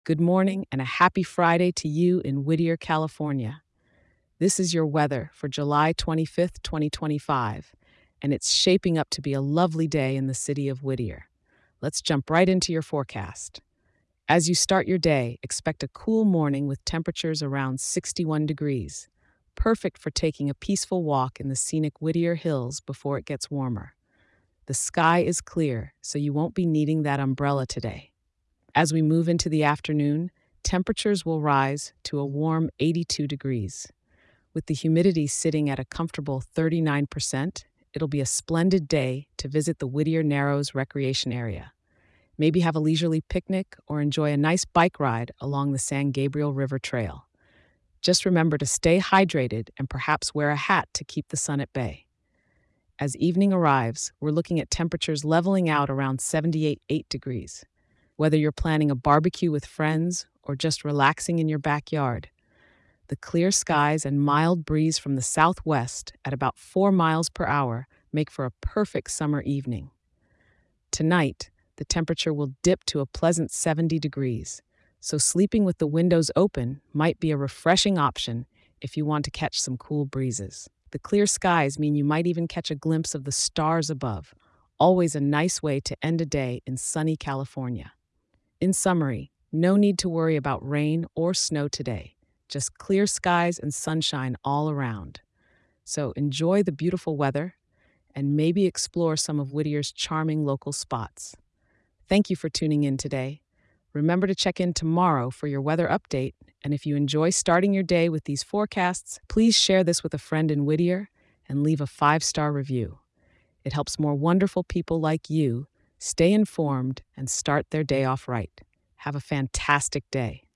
Good morning and a happy Friday to you in Whittier, California. This is your weather for July 25th, 2025, and it's shaping up to be a lovely day in the city of Whittier. Let's jump right into your forecast. As you start your day, expect a cool morning with temperatures around 61 degrees, perfect for taking a peaceful walk in the scenic Whittier Hills before it gets warmer. The sky is clear, so you won't be needing that umbrella today. As we move into the afternoon, temperatures will rise to a warm 82 degrees. With the humidity sitting at a comfortable 39%, it'll be a splendid day to visit the Whittier Narrows Recreation Area. Maybe have a leisurely picnic or enjoy a nice bike ride along the San Gabriel River Trail. Just remember to stay hydrated and perhaps wear a hat to keep the sun at bay. As evening arrives, we're looking at temperatures leveling out around 78 degrees. Whether you're planning a barbecue with friends or just relaxing in your backyard, the clear skies and mild breeze from the southwest at about 4 miles per hour make for a perfect summer evening. Tonight, the temperature will dip to a pleasant 70 degrees, so sleeping with the windows open might be a refreshing option if you want to catch some cool breezes. The clear skies mean you might even catch a glimpse of the stars above, always a nice way to end a day in sunny California. In summary, no need to worry about rain or snow today, just clear skies and sunshine all around. So enjoy the beautiful weather and maybe explore some of Whittier's charming local spots. Thank you for tuning in today. Remember to check in tomorrow for your weather update, and if you enjoy starting your day with these forecasts, please share this with a friend in Whittier and leave a 5-star review. It helps more wonderful people like you stay informed and start their day off right. Have a fantastic day.